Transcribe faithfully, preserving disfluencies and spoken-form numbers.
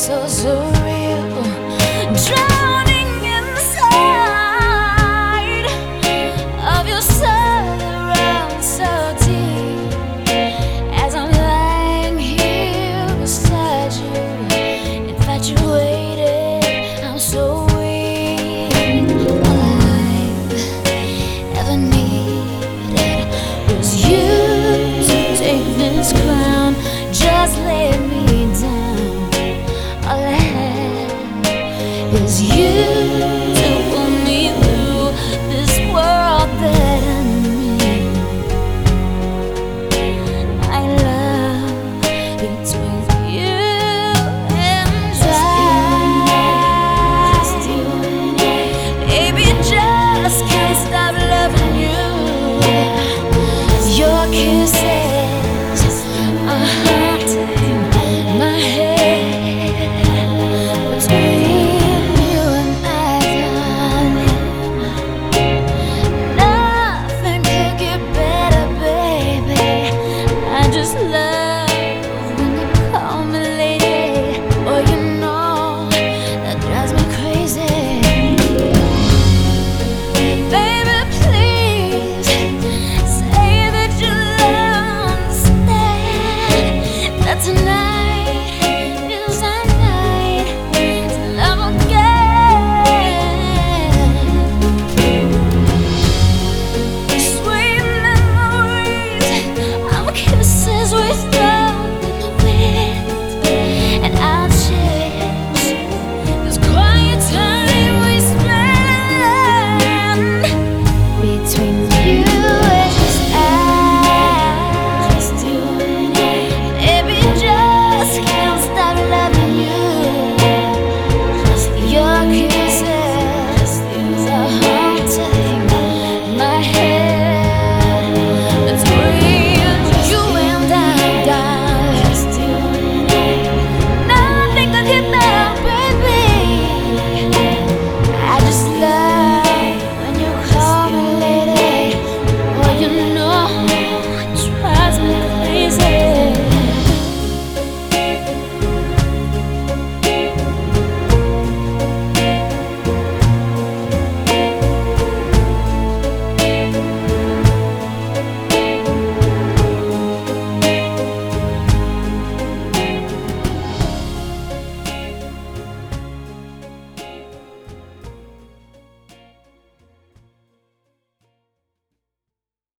so surreal, drowning inside of your surround so deep. As I'm lying here beside you, infatuated, I'm so weak. All I've ever needed was you to take this crown, just lay me down. All I had is you to pull me through this world that I'm in. My love between you and I, baby, just can't stop loving you. Your kisses are haunting my head. Between you and I, darling, nothing could get better, baby. I just love